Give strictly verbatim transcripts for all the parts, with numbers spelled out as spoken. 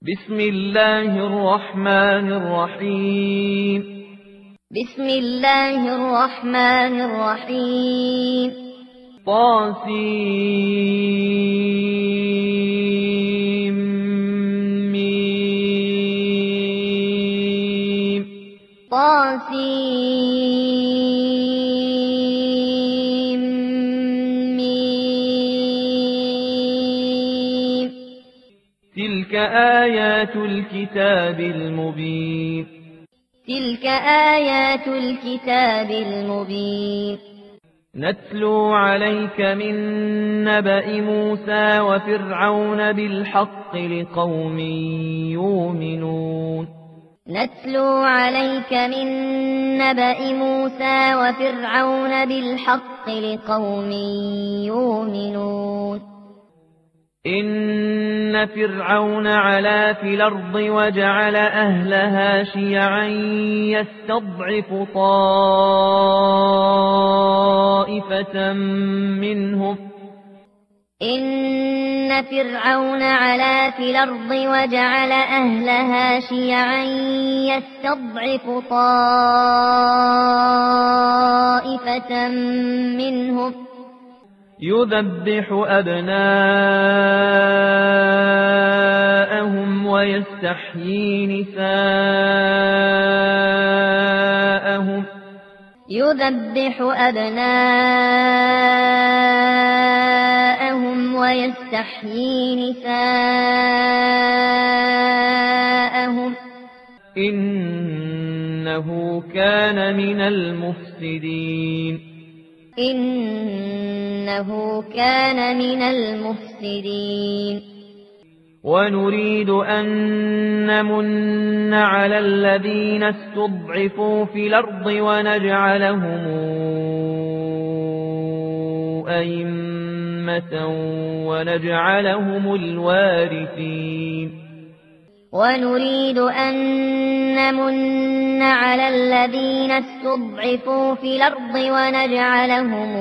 بسم الله الرحمن الرحيم بسم الله الرحمن الرحيم طاسيم ميم طاسيم ميم تلك آيات الكتاب المبين تلك آيات الكتاب المبين نتلو عليك من نبأ موسى وفرعون بالحق لقوم يؤمنون نتلو عليك من نبأ موسى وفرعون بالحق لقوم يؤمنون إن فرعون علا في الأرض وجعل أهلها شيعا يستضعف طائفة منهم إن فرعون علا في الأرض وجعل أهلها شيعا يستضعف طائفة منهم يذبح أبناءهم ويستحيي نساءهم يذبح أبناءهم ويستحيي نساءهم إنه كان من المفسدين إنه كان من المفسدين ونريد أن نمن على الذين استضعفوا في الأرض ونجعلهم أئمة ونجعلهم الوارثين ونريد أن نمن على الذين استضعفوا في الأرض ونجعلهم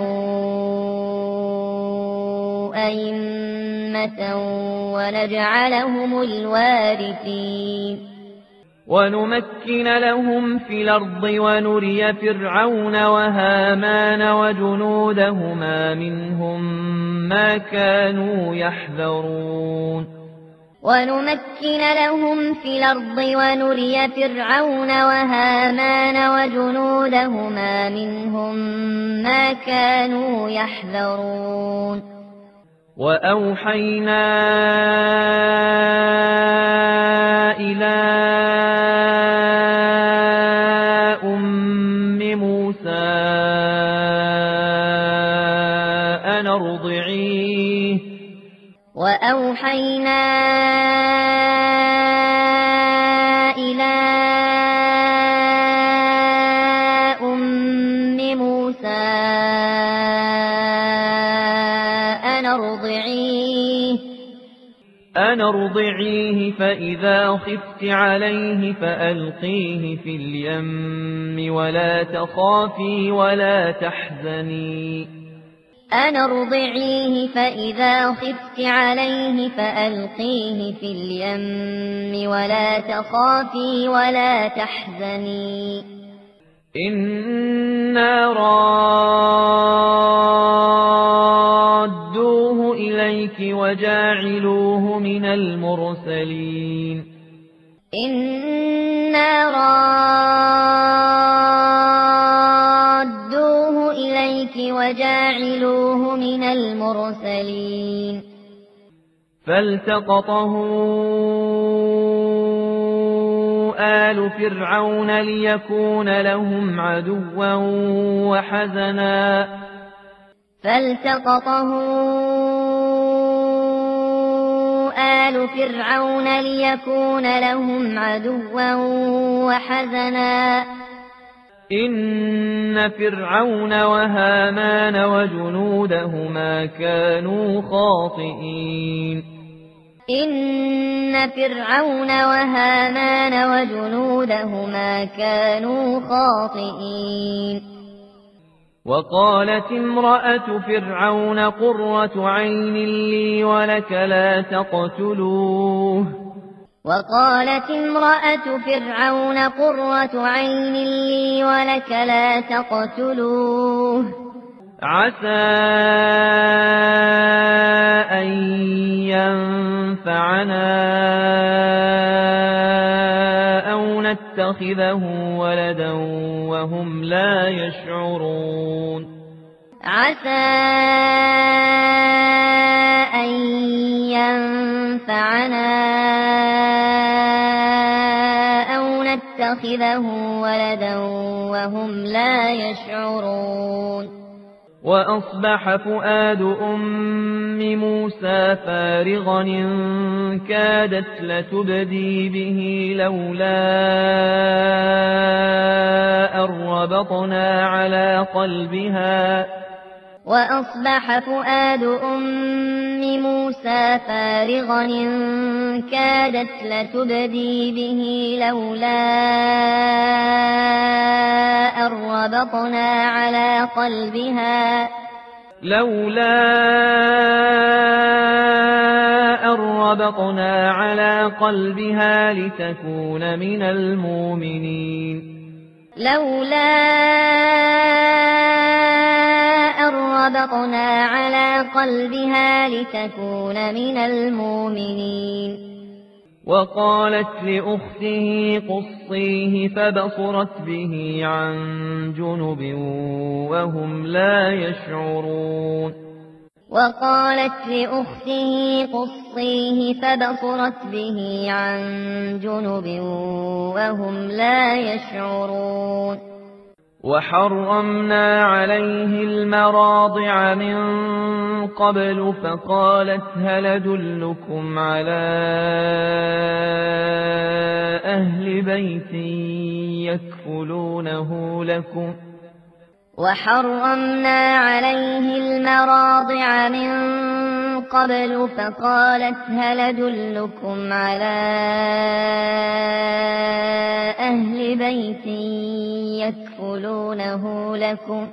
أئمة ونجعلهم الوارثين ونمكن لهم في الأرض ونري فرعون وهامان وجنودهما منهم ما كانوا يحذرون ونمكن لهم في الأرض ونري فرعون وهامان وجنودهما منهم ما كانوا يحذرون وأوحينا إلى أم موسى أن ارضعيه وأوحينا إلى أم موسى أن ارضعيه أن ارضعيه فإذا خفت عليه فألقيه في اليم ولا تخافي ولا تحزني أن ارضعيه فإذا خفت عليه فألقيه في اليم ولا تخافي ولا تحزني إنا رادوه إليك وجاعلوه من المرسلين إنا رادوه إليك وجاعلوه من المرسلين فالتقطه آل فرعون ليكون لهم عدوا وحزنا فالتقطه آل فرعون ليكون لهم عدوا وحزنا إن فرعون وهامان وجنودهما كانوا خاطئين إن فرعون وهامان وجنودهما كانوا خاطئين وقالت امرأة فرعون قرة عين لي ولك لا تقتلوه وقالت امرأة فرعون قرة عين لي ولك لا تقتلوه عسى أن ينفعنا أو نتخذه ولدا وهم لا يشعرون عسى أن ينفعنا أو نتخذه ولدا وهم لا يشعرون وأصبح فؤاد أم موسى فارغا إن كادت لتبدي به لولا أن ربطنا على قلبها وأصبح فؤاد أم موسى فارغا إن كادت لتبدي به لولا أن ربطنا على قلبها لولا أن ربطنا على قلبها لتكون من المؤمنين لولا أن ربطنا على قلبها لتكون من المؤمنين وقالت لأخته قصيه فبصرت به عن جنب وهم لا يشعرون وقالت لأخته قصيه فبصرت به عن جنب وهم لا يشعرون وحرمنا عليه المراضع من قبل فقالت هل أدلكم على أهل بيت يكفلونه لكم وحرمنا عليه المراضع من قبل فقالت هل أدلكم على أهل بيت يكفلونه لكم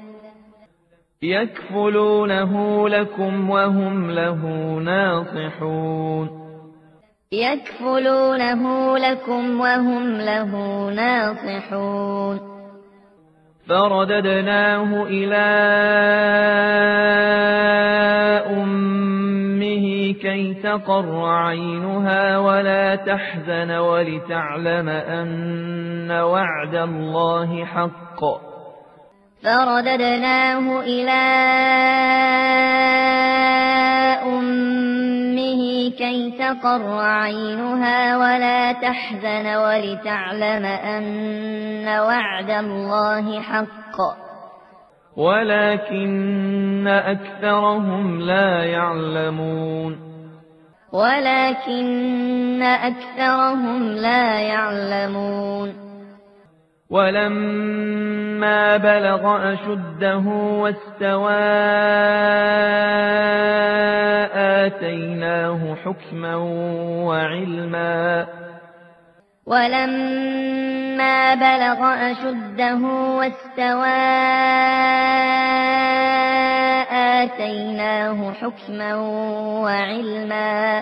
يكفلونه لكم وهم له ناصحون يكفلونه لكم وهم له ناصحون فرددناه إلى أمه كي تقر عينها ولا تحزن ولتعلم أن وعد الله حق فرددناه إلى أمه كي تقر عينها ولا تحزن ولتعلم أن وعد الله حق ولكن أكثرهم لا يعلمون ولكن أكثرهم لا يعلمون ولما بلغ أشده واستوى آتيناه حكما وعلما ولما بلغ أشده واستوى آتيناه حكما وعلما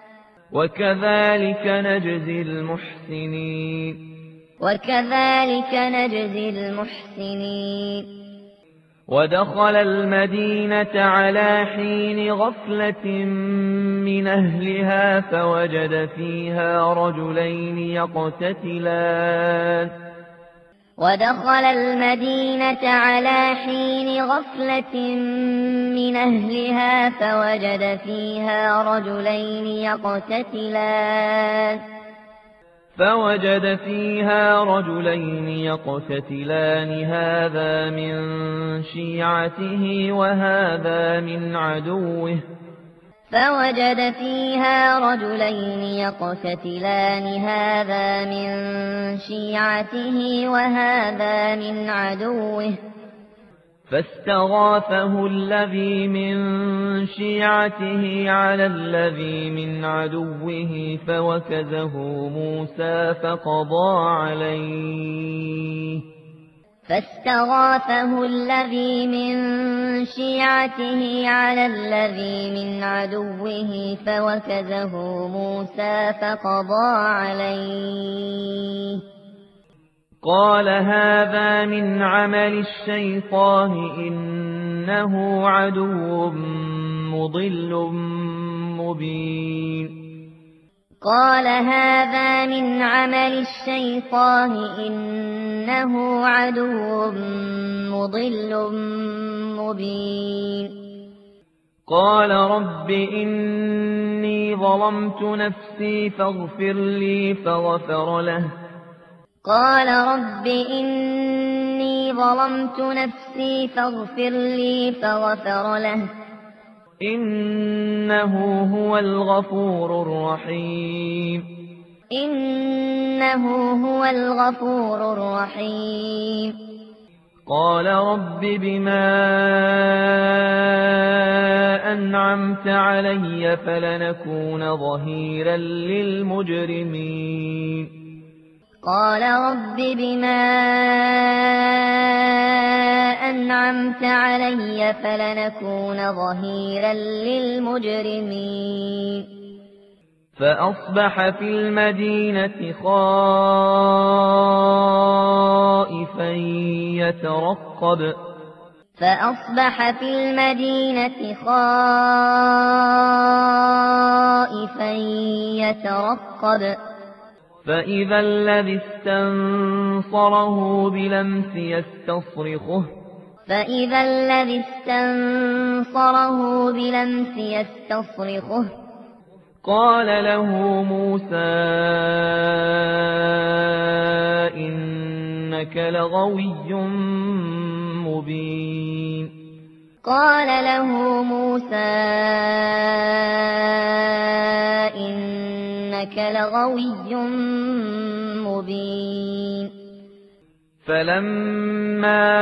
وكذلك نجزي المحسنين وكذلك نجزي المحسنين ودخل المدينة على حين غفلة من أهلها فوجد فيها رجلين يقتتلان ودخل المدينة على حين غفلة من أهلها فوجد فيها رجلين يقتتلان فوجد فيها رجلين يقتتلان هذا من شيعته وهذا من عدوه فوجد فيها رجلين يقتتلان هذا من شيعته وهذا من عدوه فاستغاثه الذي من شيعته على الذي من عدوه فوكزه موسى فقضى عليه فاستغاثه الذي من شيعته على الذي من عدوه فوكزه موسى فقضى عليه قال هذا من عمل الشيطان إنه عدو مضل مبين قال هذا من عمل الشيطان إنه عدو مضل مبين قال رب إني ظلمت نفسي فاغفر لي فغفر له قال رب إني ظلمت نفسي فاغفر لي فغفر له إنه هو الغفور الرحيم إنه هو الغفور الرحيم قال رب بما أنعمت علي فلنكون ظهيرا للمجرمين قال رب بما أنعمت علي فلنكون ظهيرا للمجرمين فأصبح في المدينة خائفا يترقب فأصبح في المدينة خائفا يترقب فإذا الذي استنصره بلمس يستصرخه فإذا الذي استنصره بلمس يستصرخه قال له موسى إنك لغوي مبين قال له موسى إنك لغوي مبين فلما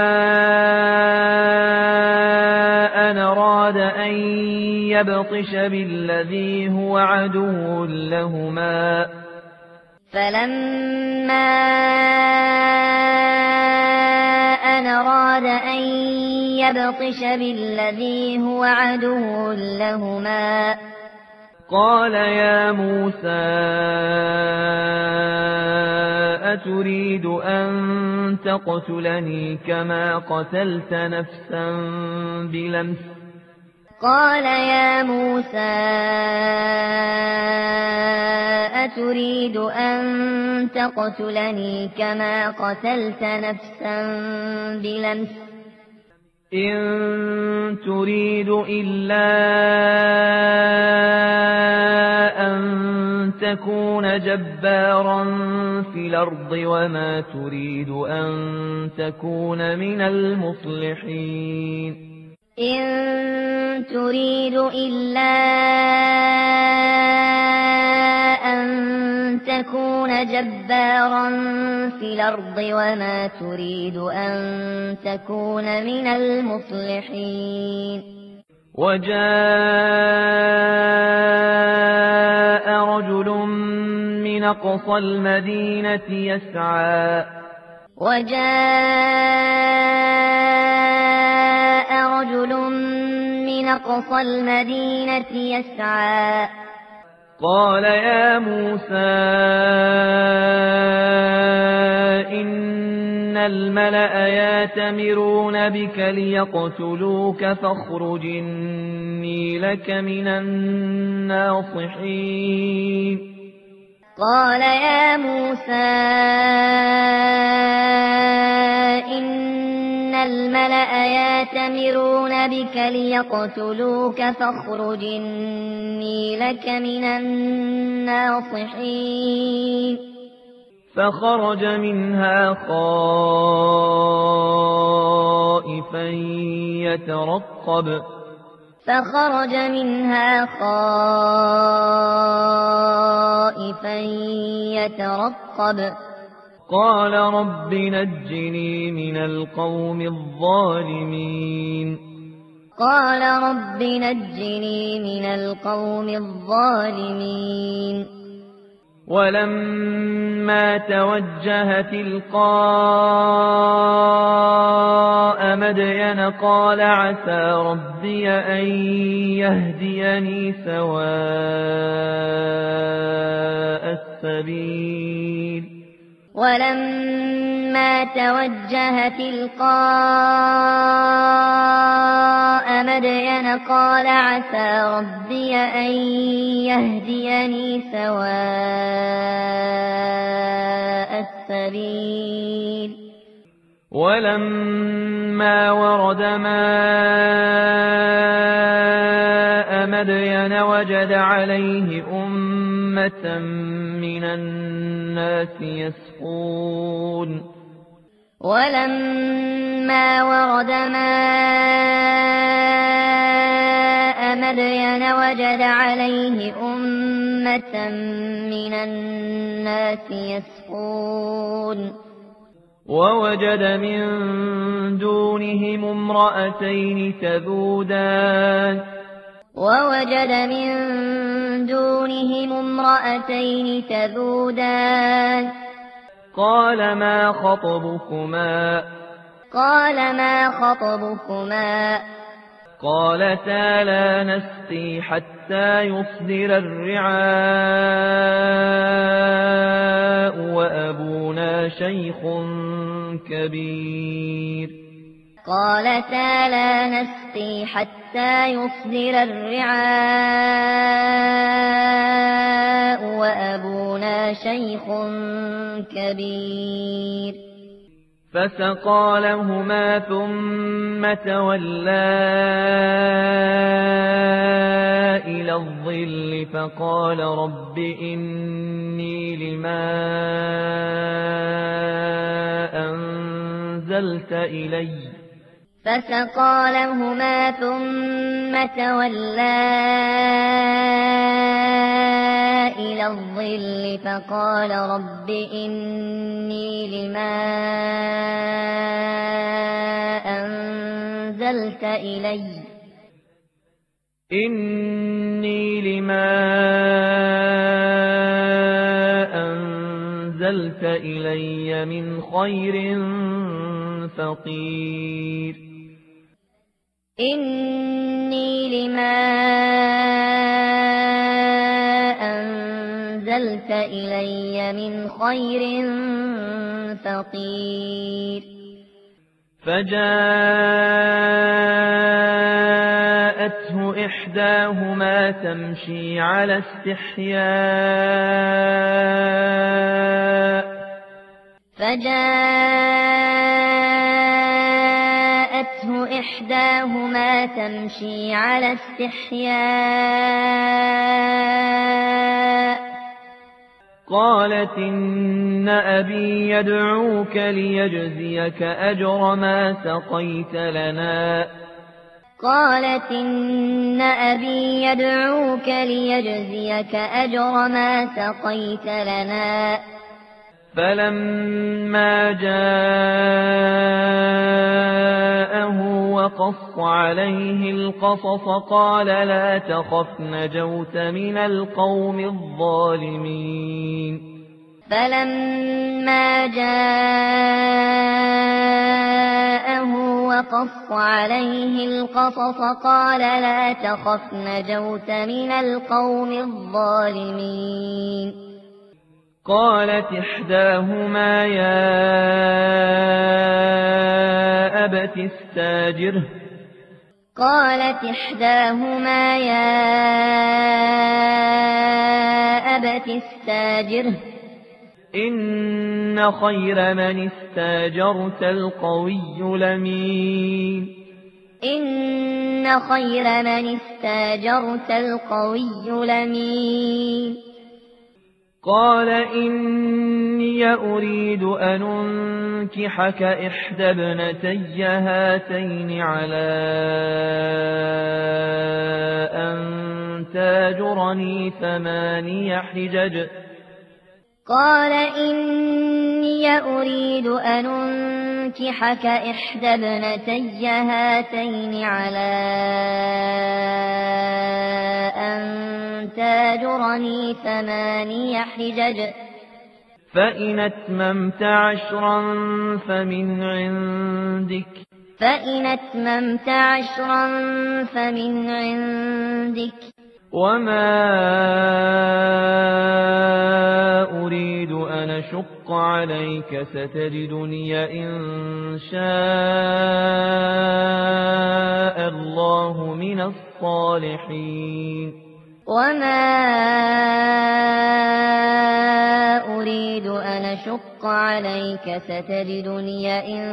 أن أراد أن يبطش بالذي هو عدو لهما فلما أن أراد أن يبطش بالذي هو عدو لهما قال يا موسى أتريد أن تقتلني كما قتلت نفسا بلمس قال يا موسى أتريد أن تقتلني كما قتلت نفسا بلمس إن تريد إلا أن تكون جبارا في الأرض وما تريد أن تكون من المصلحين إن تريد إلا أن تكون جبارا في الأرض وما تريد أن تكون من المصلحين وجاء رجل من أقصى المدينة يسعى وجاء رجل من أقصى المدينة يسعى قال يا موسى إن الملأ يأتمرون بك ليقتلوك فاخرج إني لك من الناصحين قال يا موسى إن الملأ يأتمرون بك ليقتلوك فاخرج إني لك من الناصحين فخرج منها خائفا يترقب فخرج منها خائفا يترقب قال رب نجني من القوم الظالمين قال رب نجني من القوم الظالمين ولما توجه تلقاء مدين قال عسى ربي أن يهديني سواء السبيل ولما توجه تلقاء مدين قال عسى ربي أن يهديني سواء السبيل ولما ورد ماء مدين وجد عليه أمة من الناس يسقون ولما ورد ماء مدين وجد عليه أمة من الناس يسقون ووجد من دونهم امرأتين تذودان ووجد من دونهم امرأتين تذودان قال ما خطبكما قال ما خطبكما قالتا لا نسقي حتى يصدر الرعاء وأبونا شيخ كبير قالتا لا نسقي حتى يصدر الرعاء وأبونا شيخ كبير فسقى لهما ثم تولى إلى الظل فقال رب إني لما أنزلت إلي فسقى لهما ثم تولى إلى الظل فقال رب إني لما أنزلت إلي إني لما أنزلت إلي من خير فقير إني لما أنزلت إلي من خير فقير فجاءته إحداهما تمشي على استحياء فجاءته إحداهما تمشي على استحياء قالت إن أبي يدعوك ليجزيك أجر ما سقيت لنا قالت إن أبي يدعوك ليجزيك أجر ما سقيت لنا فلما جاءه وقص عليه القصص قال لا تخف نجوت من القوم الظالمين فلما جاءه وقص عليه القصص قال لا تخف نجوت من القوم الظالمين قالت إحداهما يا أبت استاجره قالت إحداهما يا أبت استاجره إن خير من استاجرت القوي الأمين إن خير من استاجرت القوي الأمين قال إني أريد أن أنكحك إحدى ابنتي هاتين على أن تاجرني ثماني حجج قال إني أريد أن أنكحك إحدى ابنتي هاتين على أن تاجرني ثماني حجج فإن أتممت عشرا فمن عندك فإن أتممت عشرا فمن عندك وما أريد أن أشق عليك ستجدني إن شاء الله من الصالحين وما أريد أن أشق عليك ستجدني إن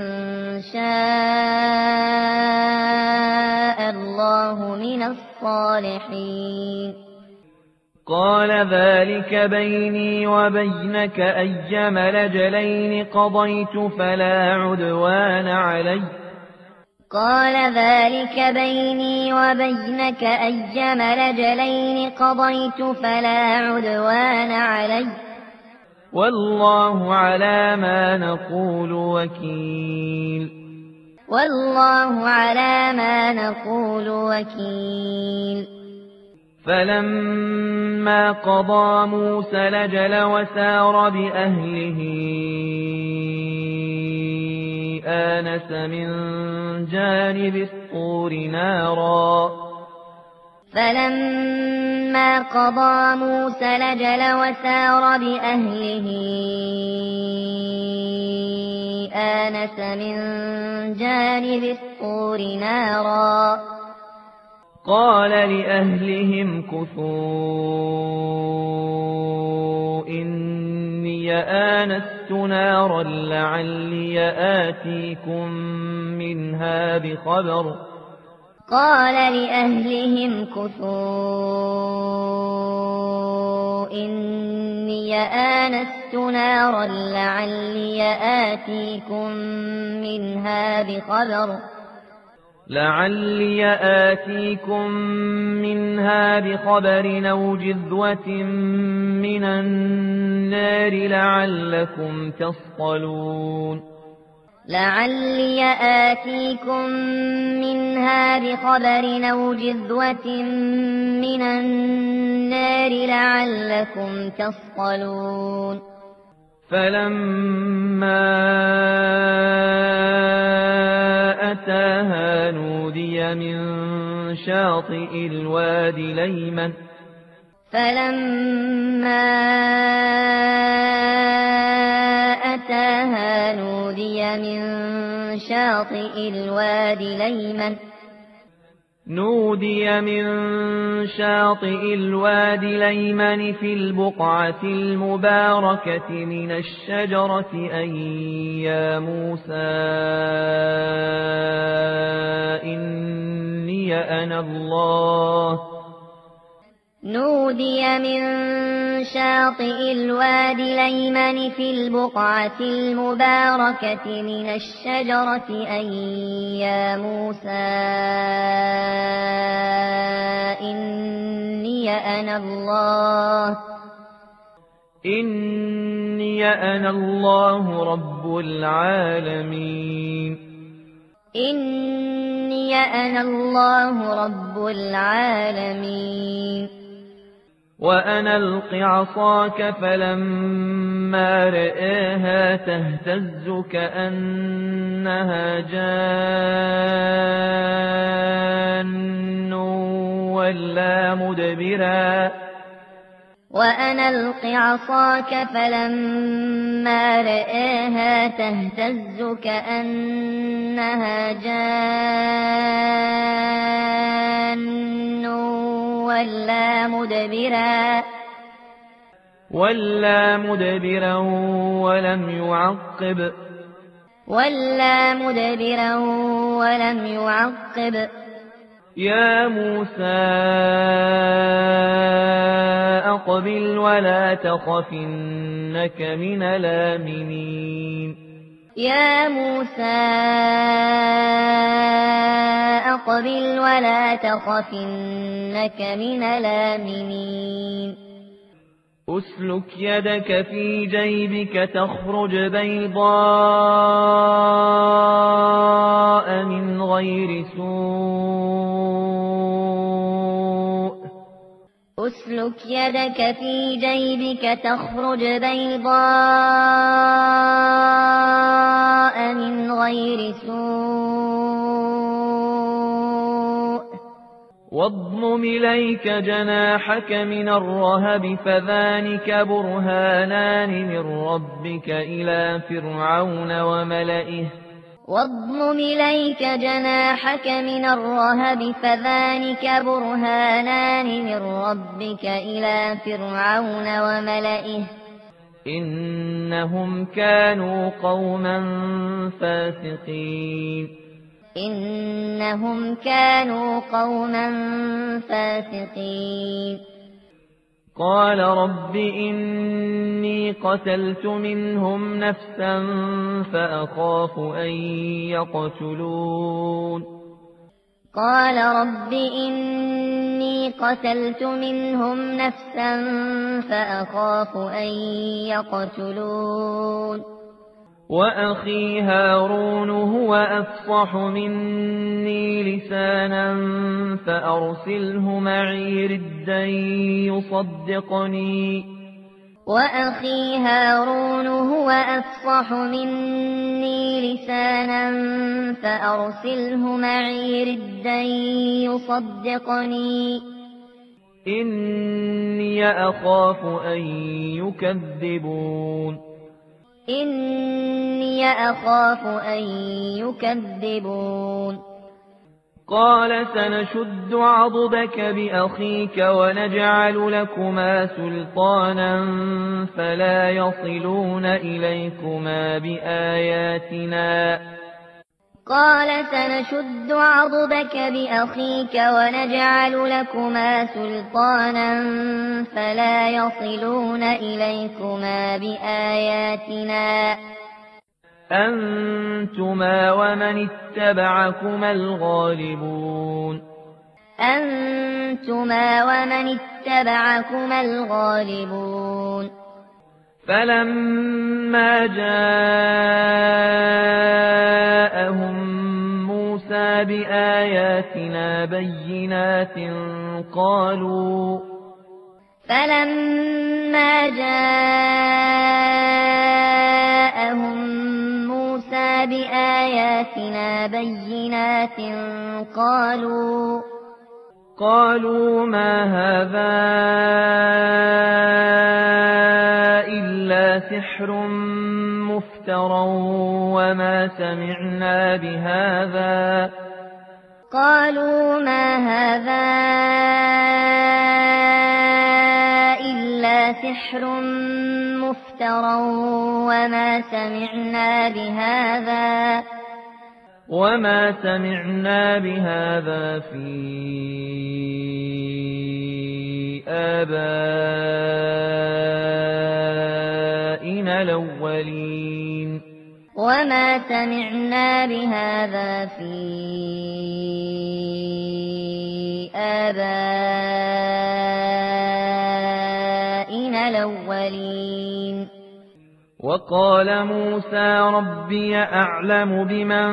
شاء الله من الصالحين قال ذلك بيني وبينك أيما الأجلين قضيت فلا عدوان علي قال ذلك بيني وبينك أيما الأجلين قضيت فلا عدوان علي والله على ما نقول وكيل والله على ما نقول وكيل فلما قضى موسى الأجل وسار بأهله آنس من جانب الطور نارا فلما قضى موسى الأجل وسار بأهله آنس من جانب الطور نارا قال لأهلهم كثوا إني آنست نارا لعلي آتيكم منها بخبر قال لأهلهم كثوا إني آنست نارا لعلي آتيكم منها بخبر لعلي آتيكم منها بخبر أو جذوة من النار لعلكم تصطلون لعلي آتيكم منها بخبر أو جذوة من النار لعلكم تصطلون فلما أتاها نودي من شاطئ الوادي الأيمن فلما أتاها نودي من شاطئ الوادي الأيمن نودي من شاطئ الوادي الأيمن في البقعة المباركة من الشجرة أن يا موسى إني أنا الله نودي من شاطئ الوادي الأيمن في البقعة المباركة من الشجرة أن يا موسى إني أنا الله إني أنا الله رب العالمين إني أنا الله رب العالمين وأنا ألق عصاك فلما رآها تهتز كأنها جان ولا مدبرا وأنا ألق عصاك فلما رآها تهتز كأنها جان ولا مدبرا ولا مدبرا ولم يعقب ولا مدبرا ولم يعقب يا موسى أقبل ولا تخف إنك من الآمنين يا موسى أقبل ولا تخف إنك من الآمنين أسلك يدك في جيبك تخرج بيضاء من غير سوء أسلك اسلك يدك في جيبك تخرج بيضاء من غير سوء واضمم إليك جناحك من الرهب فذلك برهانان من ربك إلى فرعون وملئه واضمم إليك جناحك من الرهب فذلك برهانان من ربك إلى فرعون وملئه إنهم كانوا قوما فاسقين إنهم كانوا قوما فاسقين قال رب إني قتلت منهم نفسا فأخاف أن يقتلون قال رب إني قتلت منهم نفسا فأخاف أن يقتلون وأخي هارون هو أفصح مني لسانا فأرسله معي ردا يصدقني وأخي هارون هو أفصح مني لسانا فأرسله معي ردا يصدقني إني أخاف أن يكذبون إني أخاف أن يكذبون قال سنشد عضدك بأخيك ونجعل لكما سلطانا فلا يصلون إليكما بآياتنا قال سنشد عضدك بأخيك ونجعل لكما سلطانا فلا يصلون إليكما بآياتنا أنتما ومن اتبعكما الغالبون أنتما ومن اتبعكما الغالبون فلما جاءهم موسى بآياتنا بينات قالوا فلما جاءهم موسى بآياتنا بينات قالوا قالوا ما هذا إلا سحر مفترى وما سمعنا بهذا قالوا ما هذا إلا سحر مفترى وما سمعنا بهذا وما سمعنا بهذا في آبائنا الأولين وما سمعنا بهذا في آبائنا الأولين وقال موسى ربي أعلم بمن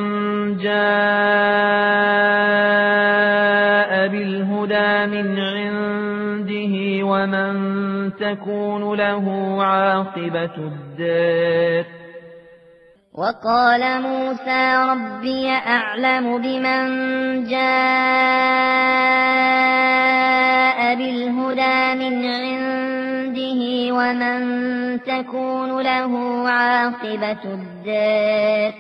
جاء بالهدى من عنده ومن تكون له عاقبة الدار وقال موسى ربي أعلم بمن جاء بالهدى من عنده ومن تكون له عاقبة الدار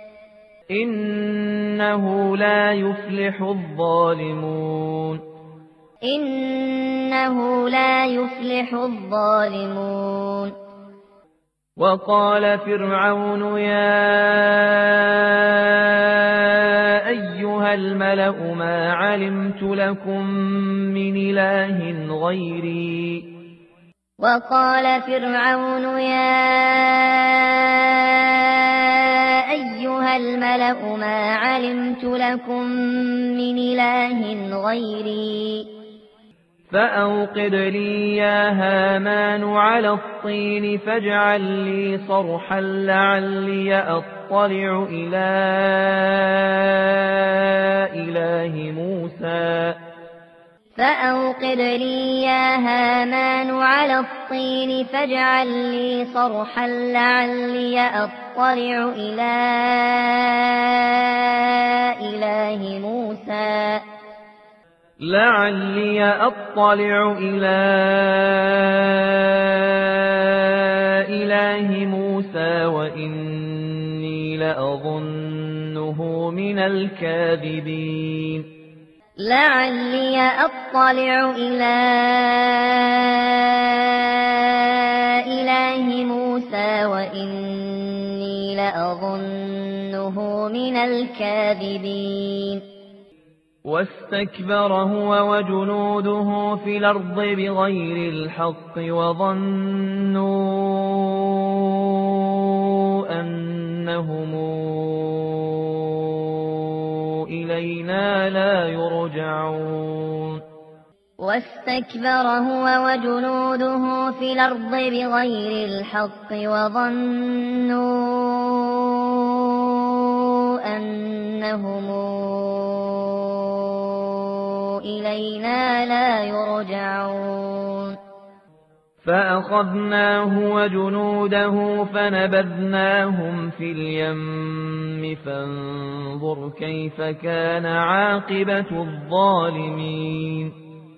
إنه لا يفلح الظالمون إنه لا يفلح الظالمون وقال فرعون يا أيها الملأ ما علمت لكم من إله غيري وقال فرعون يا أيها الملأ ما علمت لكم من إله غيري فأوقد لي يا هامان على الطين فاجعل لي صرحا لعلي أطلع إلى إله موسى فأوقد لي يا هامان على الطين فاجعل لي صرحا لعلي أطلع إلى إله موسى لعلي أطلع إلى إله موسى وإني لأظنه من الكاذبين لعلي أطلع إلى إله موسى وإني لأظنه من الكاذبين واستكبر هو وجنوده في الأرض بغير الحق وظنوا أنهم إلينا لا يرجعون واستكبر هو وجنوده في الأرض بغير الحق وظنوا أنهم إلينا لا يرجعون فأخذناه وجنوده فنبذناهم في اليم فانظر كيف كان عاقبة الظالمين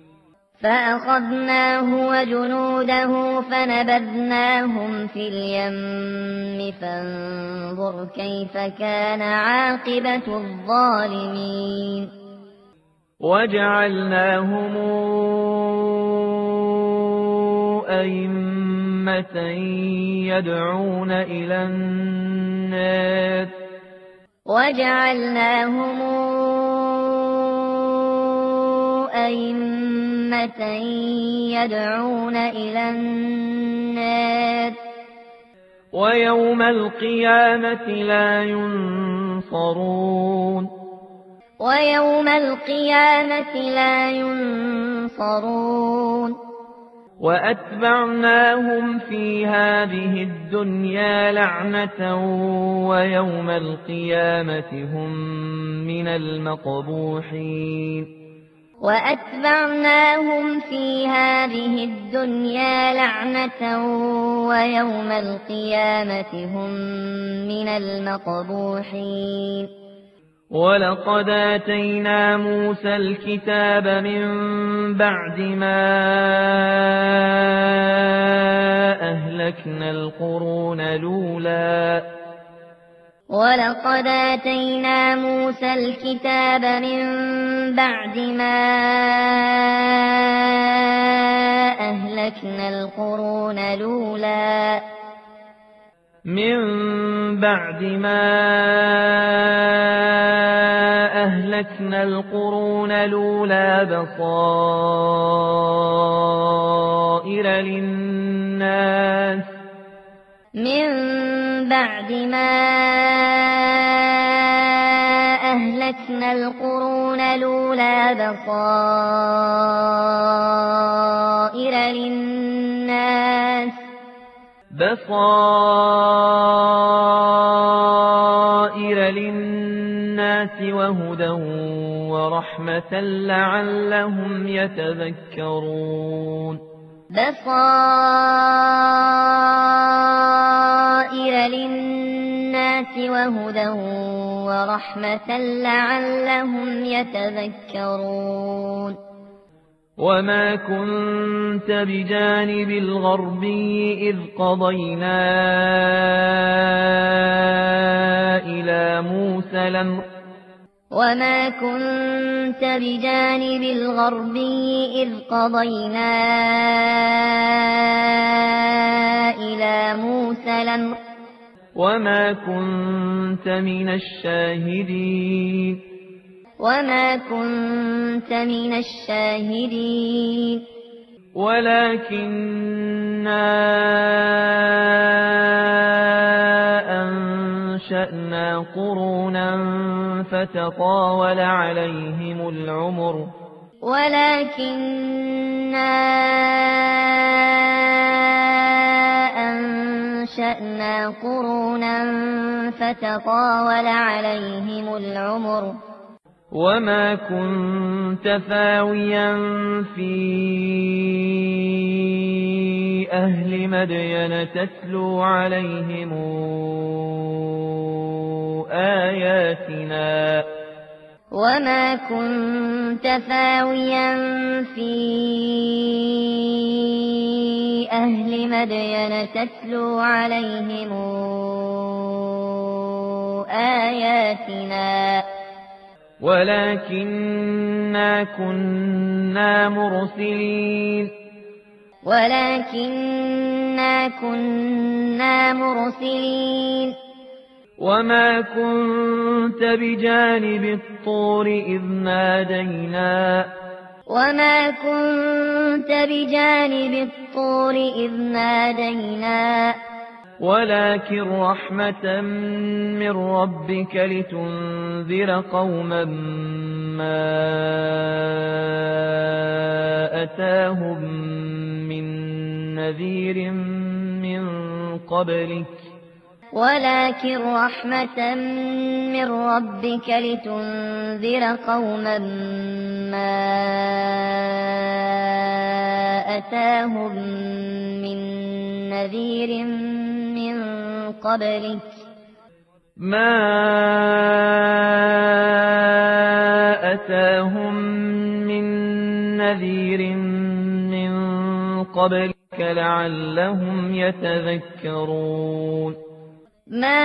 فأخذناه وجنوده فنبذناهم في اليم فانظر كيف كان عاقبة الظالمين وجعلناهم أئمة يدعون إلى النار وجعلناهم أئمة يدعون إلى النار ويوم القيامة لا ينصرون ويوم القيامة لا ينصرون وأتبعناهم في هذه الدنيا لعنة ويوم القيامة هم من المقبوحين وأتبعناهم في هذه الدنيا لعنة ويوم القيامة هم من المقبوحين ولقد آتينا موسى الكتاب من بعد ما أهلكنا القرون الأولى ولقد آتينا موسى الكتاب من بعد ما أهلكنا القرون الأولى من بعد ما أهلكنا القرون الأولى بصائر للناس من بعد ما أهلكنا القرون الأولى بصائر للناس بصائر للناس وهدى ورحمة لعلهم يتذكرون بصائر للناس وهدى ورحمة لعلهم يتذكرون وما كنت بجانب الغربي إذ قضينا إلى موسى الأمر وما كنت بجانب الغربي إذ قضينا إلى موسى الأمر وما كنت من الشاهدين وما كنت من الشاهدين ولكننا أنشأنا قرونا فتطاول عليهم العمر ولكننا أنشأنا قرونا فتطاول عليهم العمر وما كنت ثاويا في أهل مدين تتلو عليهم آياتنا وما كنت ثاويا في أهل مدين تتلو عليهم آياتنا ولكننا كنا مرسلين ولكننا كنا مرسلين وما كنت بجانب الطور إذ نادينا وما كنت بجانب الطور إذ نادينا ولكن رحمة من ربك لتنذر قوما ما أتاهم من نذير من قبلك ولكن رحمة من ربك لتنذر قوما ما أتاهم من نذير من قبلك ما أتاهم من نذير من قبلك لعلهم يتذكرون ما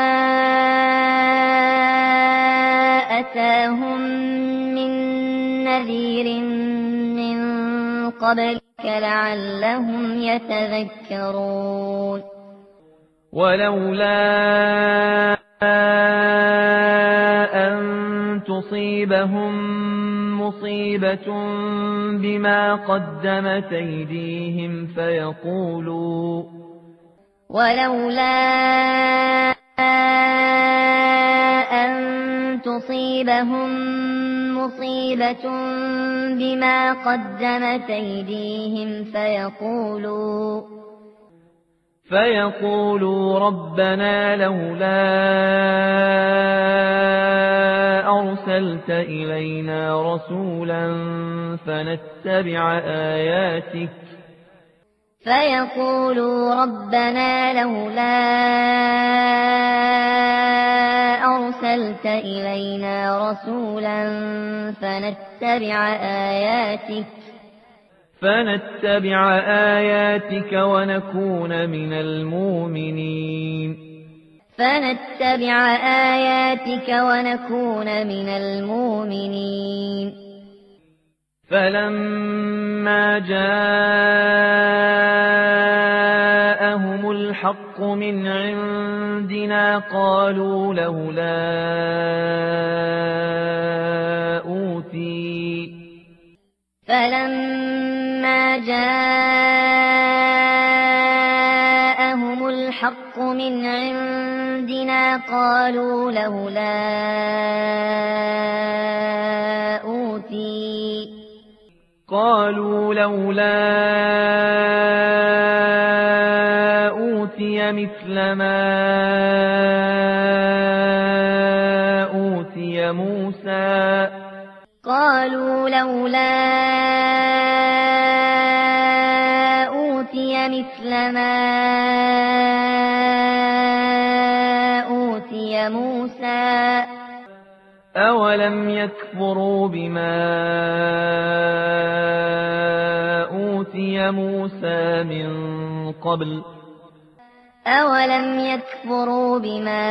أتاهم من نذير من قبلك لعلهم يتذكرون ولولا أن تصيبهم مصيبة بما قدمت أيديهم فيقولوا ولولا أن تصيبهم مصيبة بما قدمت أيديهم فيقولوا فيقولوا ربنا لولا أرسلت إلينا رسولا فنتبع آياتك فيقولوا ربنا لولا أرسلت إلينا رسولا فنتبع آياتك فنتبع آياتك ونكون من المؤمنين فنتبع آياتك ونكون من المؤمنين فلما جاءهم الحق من عندنا قالوا لولا أوتي فلما جاءهم الحق من عندنا قالوا لولا أوتي قالوا لولا أوتي مثل ما أوتي موسى قالوا لولا أوتي مثل ما أوتي موسى أولم يكفروا بما أوتي موسى من قبل أولم يكفروا بما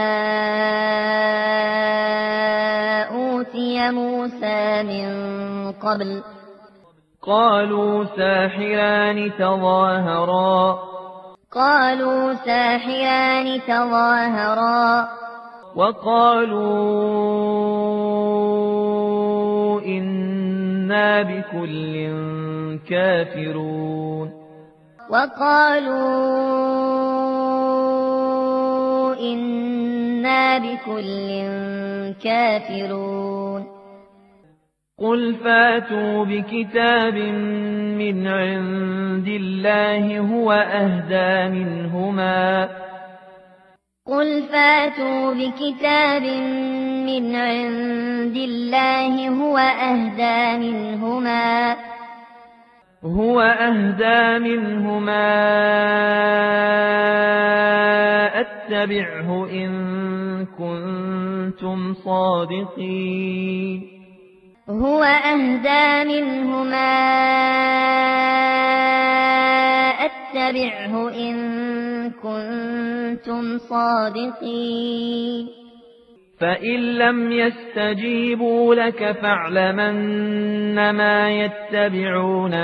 أوتي موسى من قبل قالوا ساحران تظاهرا قالوا ساحران تظاهرا وقالوا إنا بكل كافرون وقالوا إنا بكل كافرون قل فاتوا بكتاب من عند الله هو أهدى منهما قل فاتوا بكتاب من عند الله هو أهدى منهما هو أهدى منهما أتبعه إن كنتم صادقين هو أهدى منهما أتبعه إن كنتم صادقين فإن لم يستجيبوا لك فاعلم أنما يتبعون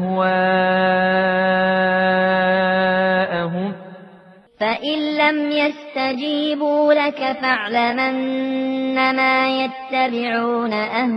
أهواءهم فإن لم يستجيبوا لك فاعلم أنما يتبعون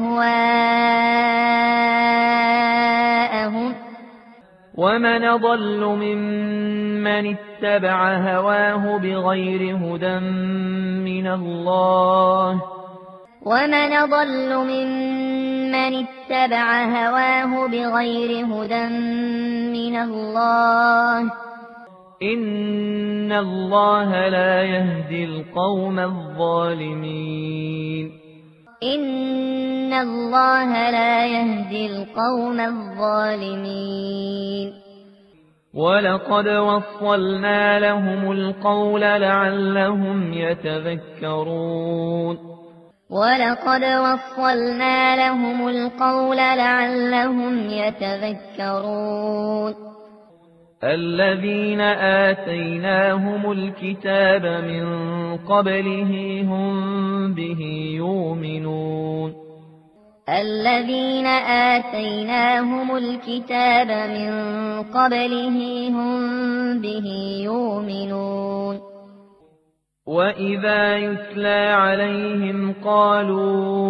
أهواءهم ومن ضل ممن اتبع هواه بغير هدى من الله ومن ضل ممن اتبع هواه بغير هدى من الله إن الله لا يهدي القوم الظالمين إن الله لا يهدي القوم الظالمين ولقد وصلنا لهم القول لعلهم يتذكرون ولقد وصلنا لهم القول لعلهم يتذكرون الذين آتيناهم الكتاب من قبله هم به يؤمنون الذين آتيناهم الكتاب من قبله هم به يؤمنون وإذا يتلى عليهم قالوا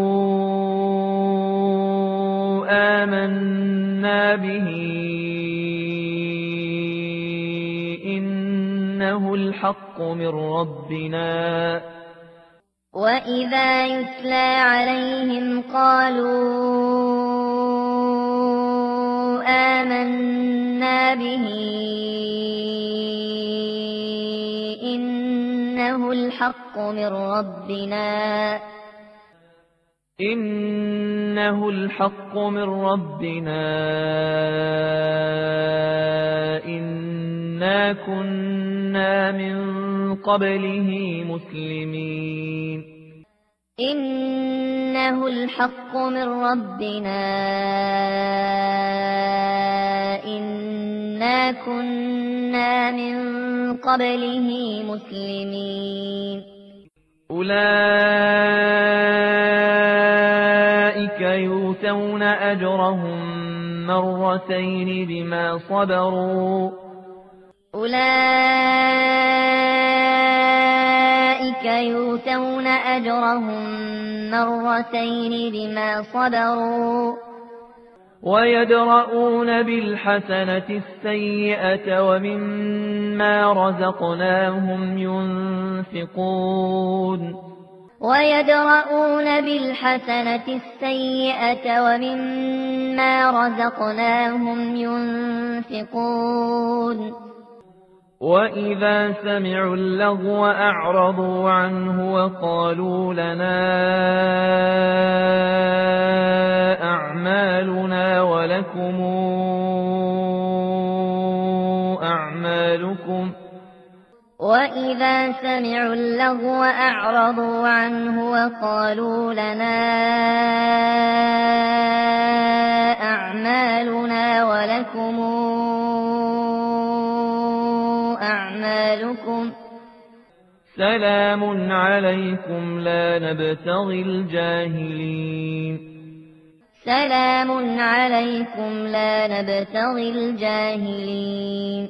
آمنا به إنه الحق من ربنا وإذا يتلى عليهم قالوا آمنا به إنه الحق من ربنا إنه الحق من ربنا إنا كنا من قبله مسلمين إنه الحق من ربنا إنا كنا من قبله مسلمين أولئك يؤتون أجرهم مرتين بما صبروا أولئك يؤتون أجرهم مرتين بما صبروا ويدرؤون بالحسنة السيئة ومما رزقناهم ينفقون ويدرؤون بالحسنة السيئة ومما رزقناهم ينفقون وإذا سمعوا اللغو أعرضوا عنه وقالوا لنا أعمالنا ولكم أعمالكم وإذا سمعوا اللغو أعرضوا عنه وقالوا لنا أعمالنا ولكم أعمالكم سلام عليكم لا نبتغي الجاهلين سلام عليكم لا نبتغي الجاهلين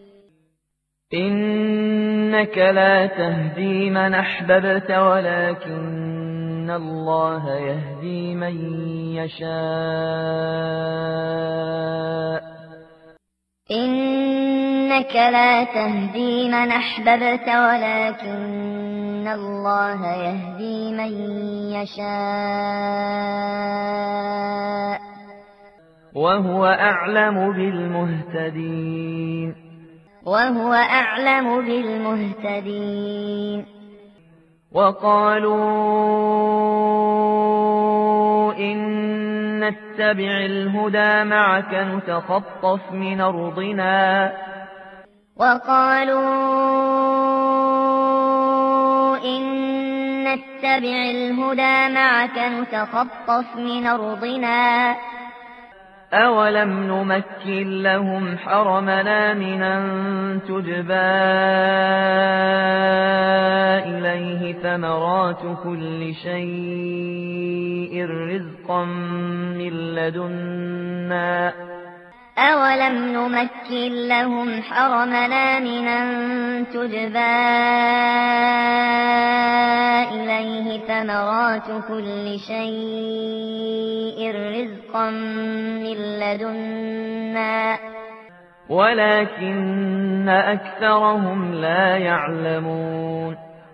إنك لا تهدي من أحببت ولكن الله يهدي من يشاء إنك لا تهدي من أحببت ولكن الله يهدي من يشاء وهو أعلم بالمهتدين وهو أعلم بالمهتدين وقالوا إن نتبع الهدى معك نتخطف من أرضنا وقالوا إن نتبع الهدى معك نتخطف من أرضنا أولم نمكن لهم حرمنا من أن تجبى إليه ثمرات كل شيء رزقا من لدنا أولم نمكن لهم حرمنا من أن تجبى إليه ثمرات كل شيء رزقا من لدنا ولكن أكثرهم لا يعلمون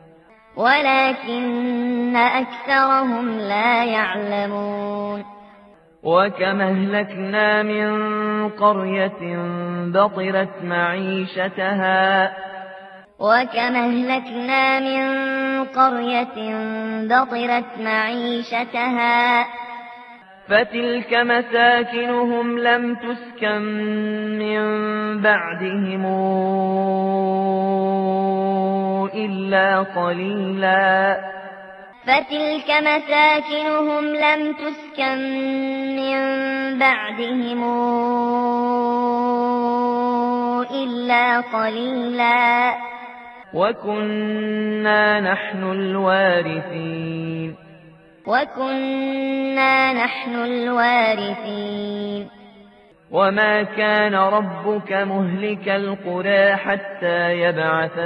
ولكن أكثرهم لا يعلمون وكما أهلكنا من قرية بطرت معيشتها وكما أهلكنا من قرية بطرت معيشتها فتلك مساكنهم لم تسكن من بعدهم إلا قليلا فتلك مساكنهم لم تسكن من بعدهم إلا قليلا وكنا نحن الوارثين وكنا نحن الوارثين وما كان ربك مهلك القرى حتى يبعث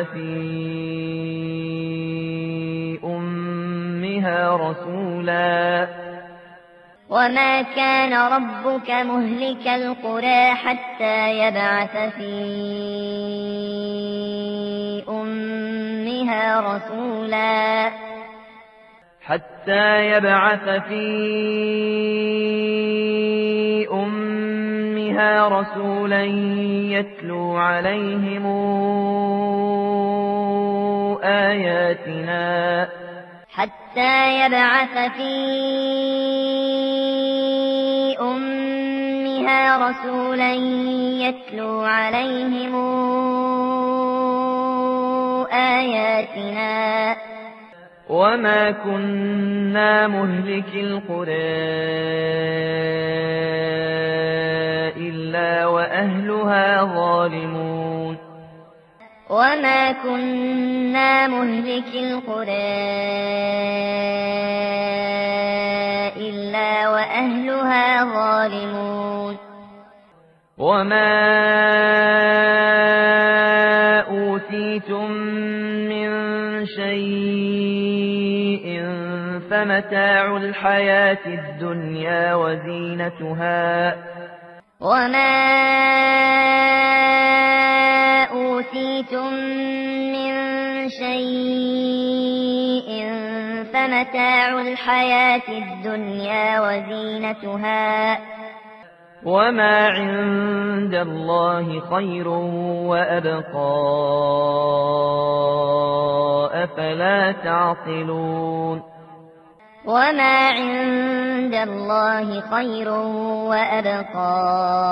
في أمها رسولا وما كان ربك مهلك القرى حتى يبعث في أمها رسولا حتى يبعث في أمها رسولا يتلو عليهم آياتنا حتى يبعث في أمها رسولا يتلو عليهم آياتنا وما كنا مهلك القرى إلا وأهلها ظالمون وما كنا مهلك القرى إلا وأهلها ظالمون وما أوتيتم من شيء فمتاع الحياة الدنيا وزينتها وما أوتيتم من شيء فمتاع الحياة الدنيا وزينتها وما عند الله خير وأبقى أفلا تعقلون وما عند الله خير وأبقى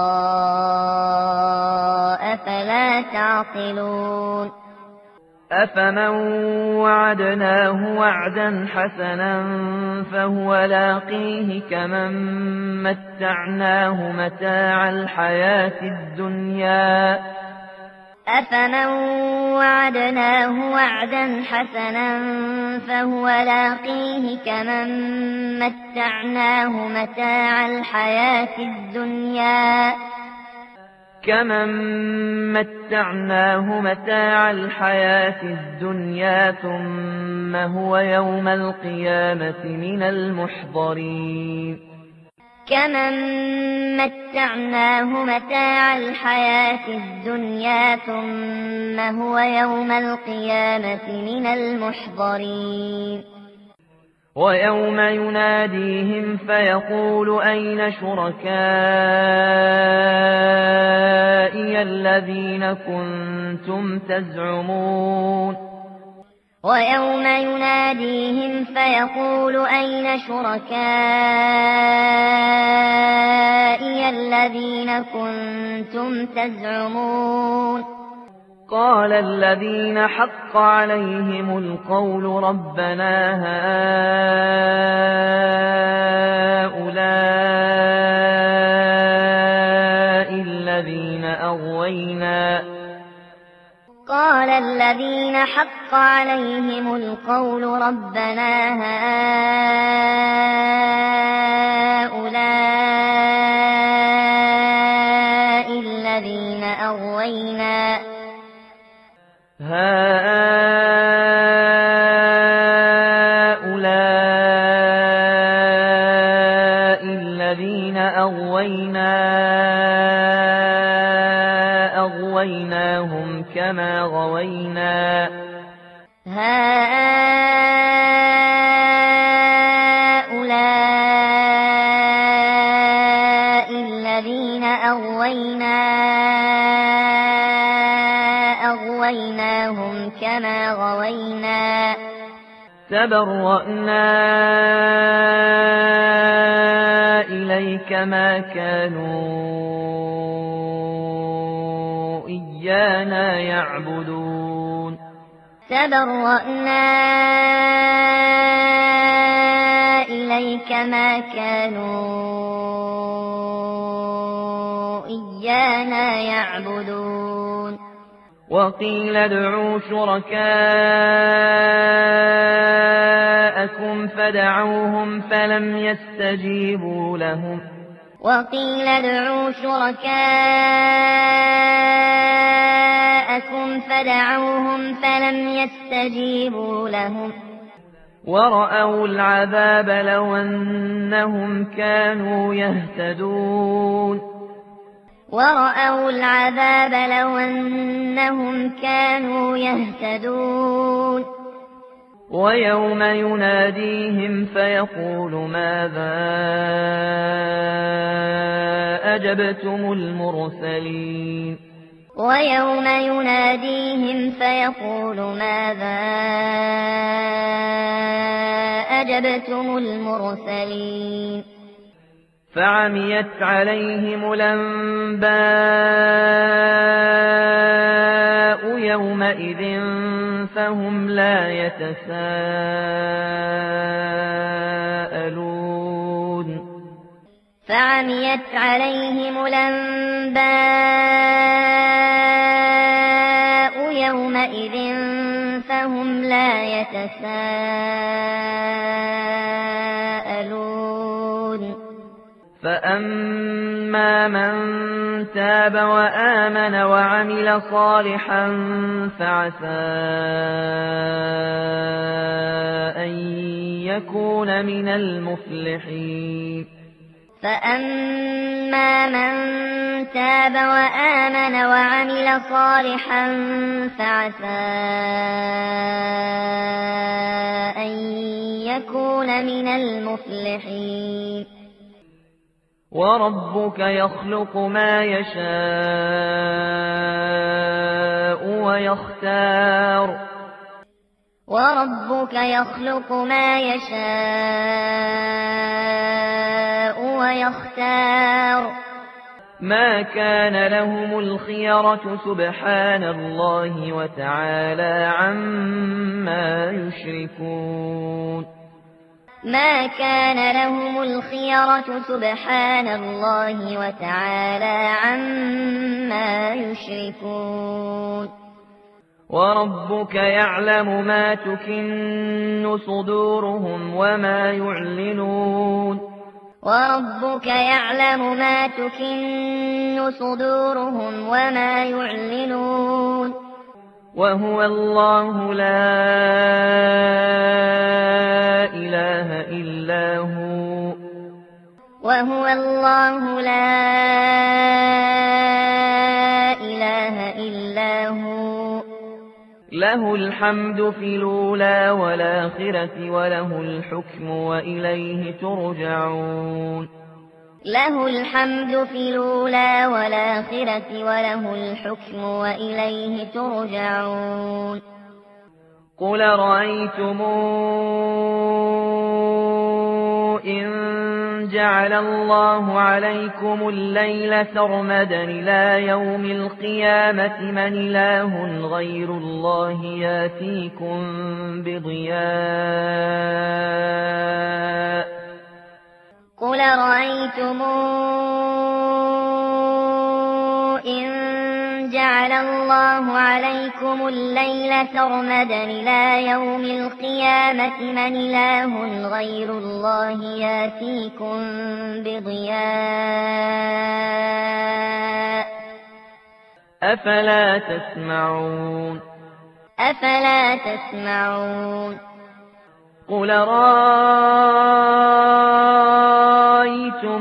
أفلا تعقلون أفمن وعدناه وعدا حسنا فهو لاقيه كمن متعناه متاع الحياة الدنيا أفمن وعدناه وعدا حسنا فهو لاقيه كمن متعناه متاع الحياة الدنيا كمن متعناه متاع الحياة الدنيا ثم هو يوم القيامة من المحضرين كمن متعناه متاع الحياة الدنيا ثم هو يوم القيامة من المحضرين ويوم يناديهم فيقول أين شركائي الذين كنتم كنتم تزعمون ويوم يناديهم فيقول أين شركائي الذين كنتم تزعمون قال الذين حق عليهم القول ربنا هؤلاء الذين أغوينا قال الذين حق عليهم القول ربنا هؤلاء الذين أغوينا هؤلاء الذين أغوينا أغويناهم كما غوينا هؤلاء الذين أغوينا أغويناهم كما غوينا تبرأنا إليك ما كانوا إيانا يعبدون تبرأنا إليك ما كانوا إيانا يعبدون وقيل ادعوا شركاءكم فدعوهم فلم يستجيبوا لهم وقيل ادعوا شركاءكم فدعوهم فلم يستجيبوا لهم ورأوا العذاب لو أنهم كانوا يهتدون ورأوا العذاب لو أنهم كانوا يهتدون ويوم يناديهم فيقول ماذا أجبتم المرسلين ويوم يناديهم فيقول ماذا أجبتم المرسلين فعميت عليهم الأنباء يومئذ فهم لا يتساءلون فعميت عليهم الأنباء يومئذ فهم لا يتساءلون فأما من تاب وآمن وعمل صالحا فعسى أن يكون من المفلحين فأما من تاب وآمن وعمل صالحا فعسى أن يكون من المفلحين وربك يخلق ما يشاء ويختار وربك يخلق ما يشاء ويختار ما كان لهم الخيرة سبحان الله وتعالى عما يشركون ما كان لهم الخيرة سبحان الله وتعالى عما يشركون وربك يعلم ما تكن صدورهم وما يعلنون وربك يعلم ما تكن صدورهم وما يعلنون وهو الله لا إله إلا هو وهو الله لا إله إلا هو له الحمد في الأولى والآخرة وله الحكم وإليه ترجعون له الحمد في الأولى والآخرة وله الحكم وإليه ترجعون قل رأيتم إن جعل الله عليكم الليل سرمدا إلى يوم القيامة من إله غير الله ياتيكم بضياء قل رأيتم إن جعل الله عليكم الليل سرمدا إلى يوم القيامة من إله غير الله ياتيكم بضياء أفلا تسمعون أفلا تسمعون قل رأيتم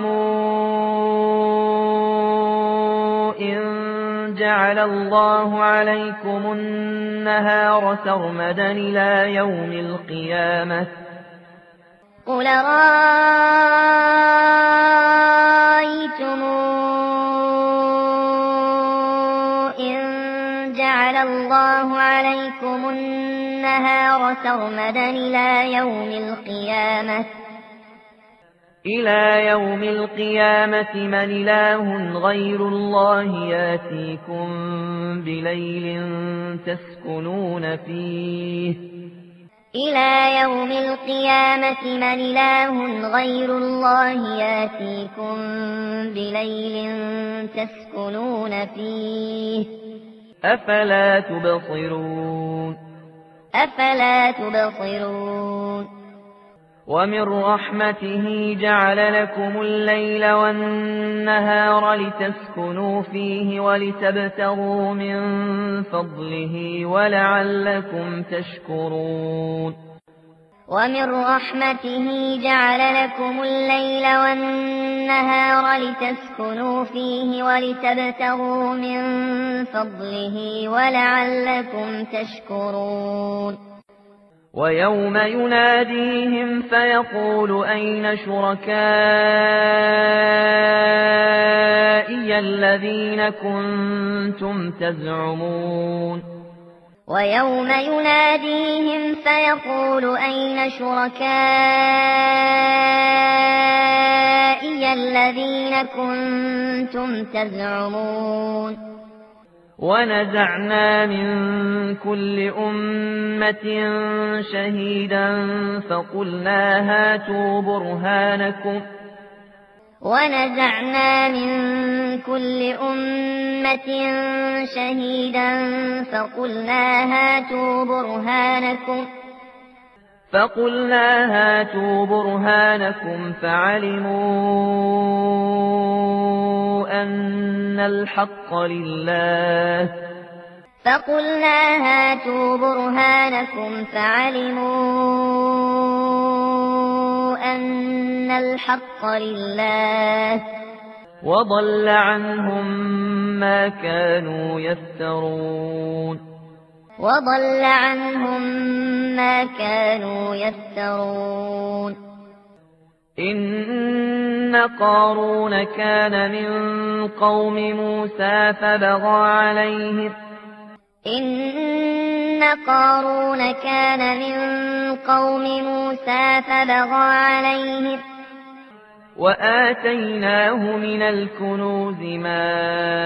إن جعل الله عليكم النهار سرمدا إلى يوم القيامة قل رأيتم إن جعل الله عليكم النهار سرمدا إلى يوم القيامة إلى يوم القيامة من إله غير الله ياتيكم بليل تسكنون فيه إلى يوم القيامة من إله غير الله ياتيكم بليل تسكنون فيه أفلا تبصرون أفلا تبصرون ومن رحمته جعل لكم الليل والنهار لتسكنوا فيه ولتبتغوا من فضله ولعلكم تشكرون ومن رحمته جعل لكم الليل والنهار لتسكنوا فيه ولتبتغوا من فضله ولعلكم تشكرون ويوم يناديهم فيقول أين شركائي الذين كنتم تزعمون ويوم يناديهم فيقول أين شركائي الذين كنتم تزعمون ونزعنا من كل أمة شهيدا فقلنا هاتوا برهانكم ونزعنا من كل أمة شهيدا فقلنا هاتوا برهانكم فقلنا هاتوا برهانكم فعلموا أن الحق لله فقلنا هاتوا برهانكم فعلموا أن الحق لله وضل عنهم ما كانوا يفترون وضل عنهم ما كانوا يفترون إن قارون كان من قوم موسى فبغى عليهم إن قارون كان من قوم موسى فبغى عليهم وآتيناه من الكنوز ما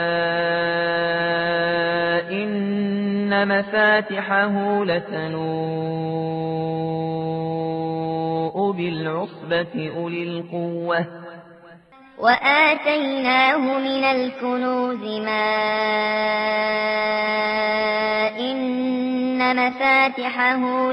إن مفاتحه لتنوء بالعصبة أولي القوة وآتيناه من الكنوز ما إن مفاتحه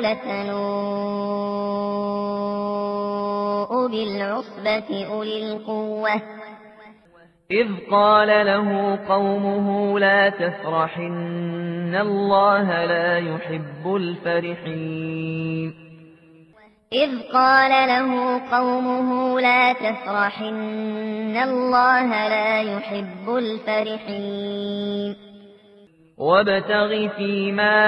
لتنوء بالعصبة أولي القوة إذ قال له قومه لا تفرح إن الله لا يحب الفرحين إذ قال له قومه لا تفرح إن الله لا يحب الفرحين وابتغ فيما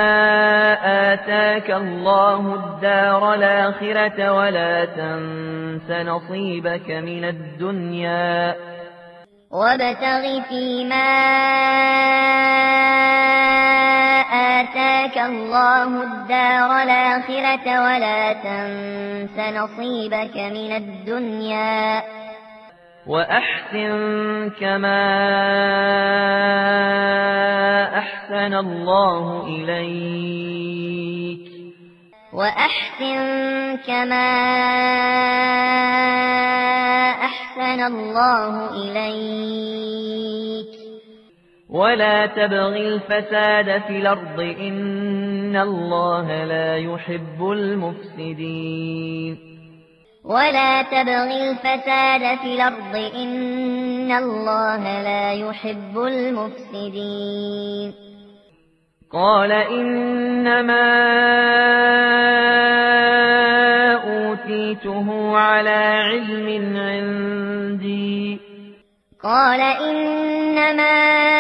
آتاك الله الدار الآخرة ولا تنس تنس نصيبك من الدنيا وابتغ فيما آتاك الله الدار الآخرة ولا تنس نصيبك من الدنيا وأحسن كما أحسن الله إليك وأحسن كما أحسن الله إليك ولا تبغ الفساد في الأرض إن الله لا يحب المفسدين ولا تبغ الفساد في الأرض إن الله لا يحب المفسدين قال إنما أوتيته على علم عندي قال إنما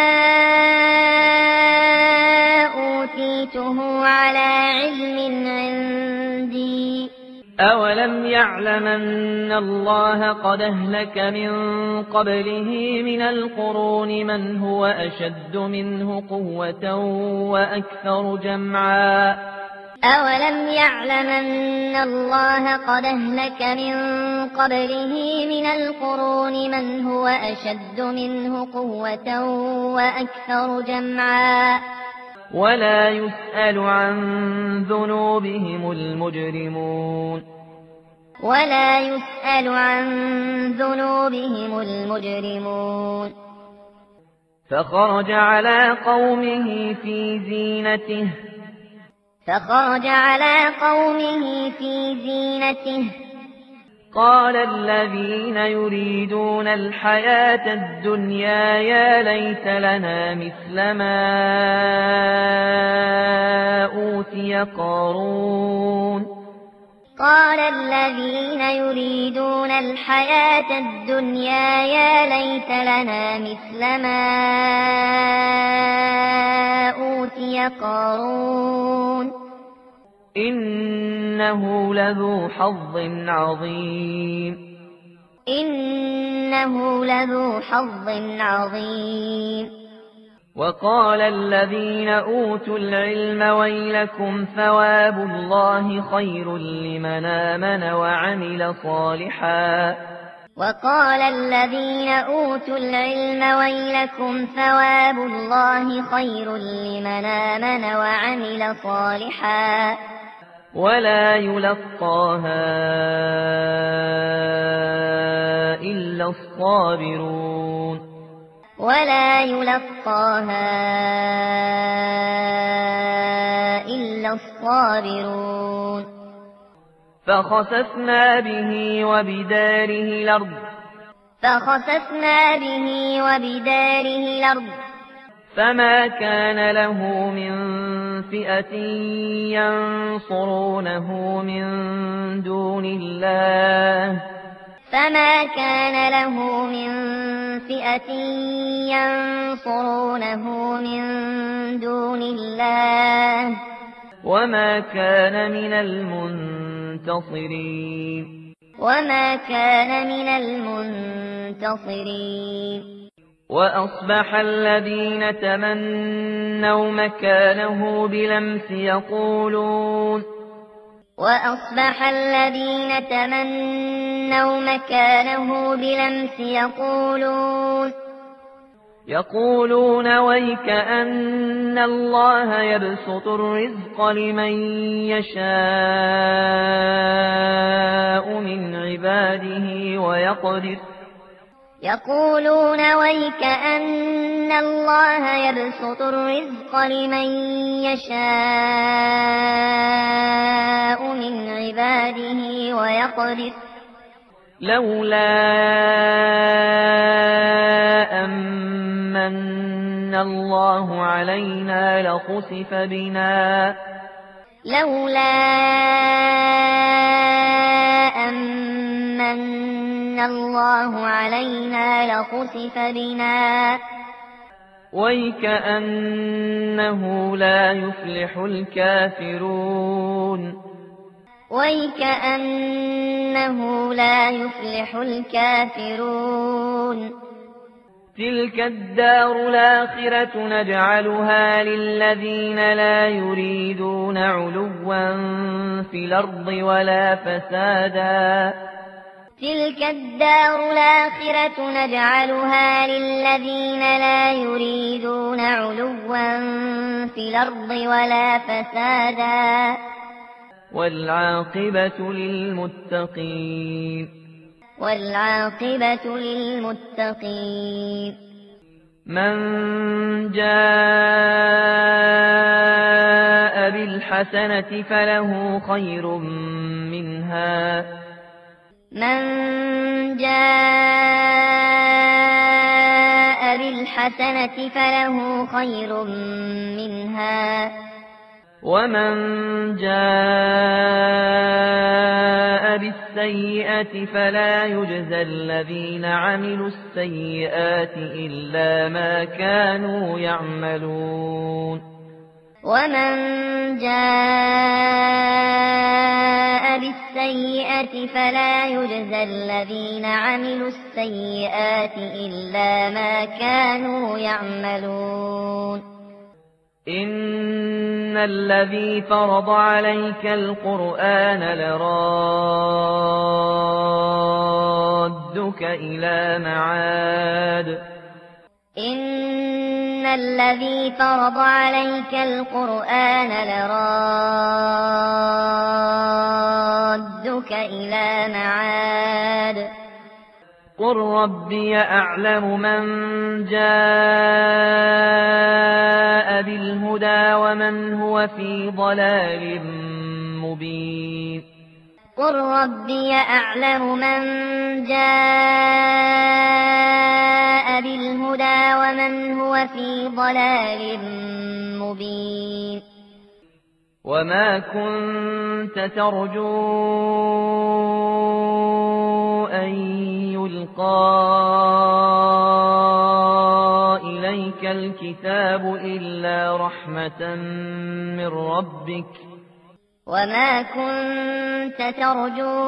أوتيته على علم عندي أولم يعلم أن الله قد أهلك من قبله من القرون من هو أشد منه قوة وأكثر جمعا أولم يعلم أن الله قد أهلك من قبله من القرون من هو أشد منه قوة وأكثر جمعا ولا يسأل عن ذنوبهم المجرمون ولا يسأل عن ذنوبهم المجرمون فخرج على قومه في زينته فخرج على قومه في زينته قال الذين يريدون الحياة الدنيا يا ليت لنا مثل ما أوتي قارون قال الذين يريدون الحياة الدنيا يا ليت لنا مثل ما أوتي قارون إنه لذو حظ عظيم إنه لذو حظ عظيم وقال الذين أوتوا العلم ويلكم ثواب الله خير لمن آمن وعمل صالحا وقال الذين أوتوا العلم ويلكم ثواب الله خير لمن آمن وعمل صالحا ولا يلقاها إلا الصابرون ولا يلقاها إلا الصابرون فخسفنا به وبداره الأرض فخسفنا به وبداره الأرض فما كان له من فئة ينصرونه من دون الله فما كان له من فئة ينصرونه من دون الله وما كان من المنتصرين وما كان من المنتصرين وأصبح الذين تمنوا مكانه بلمس يقولون وأصبح الذين تمنوا مكانه بلمس يقولون يقولون ويك أن الله يبسط الرزق لمن يشاء من عباده ويقدر يقولون ويك أن الله يبسط الرزق لمن يشاء من عباده ويقدر لولا أمن الله علينا لخسف بنا لولا أمن الله علينا لخسف بنا ويكأنه لا يفلح الكافرون وَيْكَأَنَّهُ لَا يُفْلِحُ الْكَافِرُونَ تِلْكَ الدَّارُ الْآخِرَةُ نَجْعَلُهَا لِلَّذِينَ لَا يُرِيدُونَ عُلُوًّا فِي الْأَرْضِ وَلَا فَسَادًا تِلْكَ الدَّارُ الْآخِرَةُ نَجْعَلُهَا لِلَّذِينَ لَا يُرِيدُونَ عُلُوًّا فِي الْأَرْضِ وَلَا فَسَادًا وَالْعَاقِبَةُ لِلْمُتَّقِينَ وَالْعَاقِبَةُ لِلْمُتَّقِينَ مَنْ جَاءَ بِالْحَسَنَةِ فَلَهُ خَيْرٌ مِنْهَا مَنْ جَاءَ بِالْحَسَنَةِ فَلَهُ خَيْرٌ مِنْهَا وَمَنْ جَاءَ بِالسَّيِّئَةِ فَلَا يُجْزَى الَّذِينَ عَمِلُوا السَّيِّئَاتِ إِلَّا مَا كَانُوا يَعْمَلُونَ وَمَنْ جَاءَ بِالسَّيِّئَةِ فَلَا يُجْزَى الَّذِينَ عَمِلُوا السَّيِّئَاتِ إِلَّا مَا كَانُوا يَعْمَلُونَ إِنَّ الَّذِي فَرَضَ عَلَيْكَ الْقُرْآنَ لَرَادُّكَ إِلَى مَعَادٍ إِنَّ الَّذِي فَرَضَ عَلَيْكَ الْقُرْآنَ لَرَادُّكَ إِلَى مَعَادٍ قُل رَّبِّي أَعْلَمُ مَن جَاءَ بِالْهُدَىٰ وَمَنْ هُوَ فِي ضَلَالٍ مُّبِينٍ قُل رَّبِّي أَعْلَمُ مَن جَاءَ بِالْهُدَىٰ وَمَنْ هُوَ فِي ضَلَالٍ مُّبِينٍ وَمَا كُنتَ تَرْجُو أَن يُلْقَىٰ إِلَيْكَ الْكِتَابُ إِلَّا رَحْمَةً مِّن رَّبِّكَ وَمَا كُنتَ تَرْجُو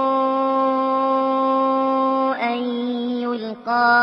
أَن يُلْقَىٰ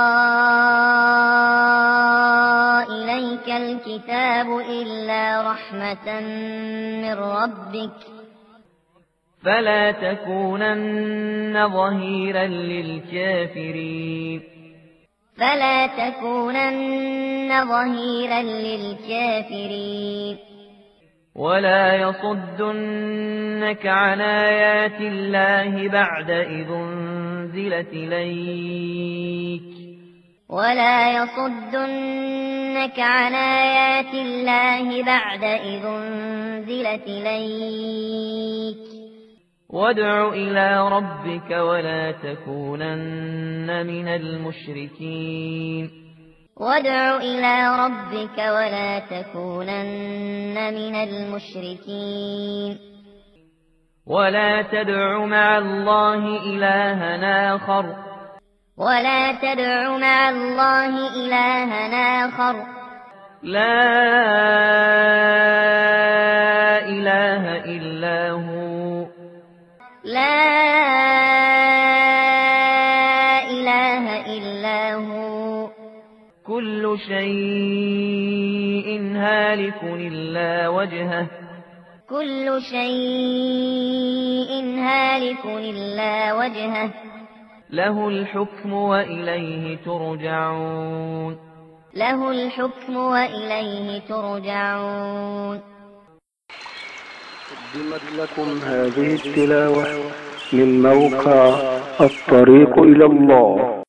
إِلَيْكَ الْكِتَابُ إِلَّا رَحْمَةً مِّن رَّبِّكَ فَلَا تَكُونَنَّ ظَهِيرًا لِّلْكَافِرِينَ فَلَا تَكُونَنَّ ظَهِيرًا لِّلْكَافِرِينَ وَلَا يَصُدُّنَّكَ عَنْ آيَاتِ اللَّهِ بَعْدَ إِذْ أُنزِلَتْ إِلَيْكَ وَلَا يَصُدُّنَّكَ عَنْ آيَاتِ اللَّهِ بَعْدَ إِذْ أُنزِلَتْ إِلَيْكَ وَادْعُ إِلَى رَبِّكَ وَلَا تَكُونَنَّ مِنَ الْمُشْرِكِينَ وَادْعُ إِلَى رَبِّكَ وَلَا تَكُونَنَّ مِنَ الْمُشْرِكِينَ وَلَا تَدْعُ مَعَ اللَّهِ إِلَٰهًا آخَرَ وَلَا تَدْعُ مَعَ اللَّهِ إِلَٰهًا آخَرَ لَا إِلَٰهَ إِلَّا هُوَ لَا إِلَٰهَ إِلَّا هُوَ كُلُّ شَيْءٍ هَالِكٌ إِلَّا وَجْهَهُ كُلُّ شَيْءٍ هَالِكٌ إِلَّا وَجْهَهُ لَهُ الْحُكْمُ وَإِلَيْهِ تُرْجَعُونَ لَهُ الْحُكْمُ وَإِلَيْهِ تُرْجَعُونَ قدمت لكم هذه التلاوة من موقع الطريق إلى الله.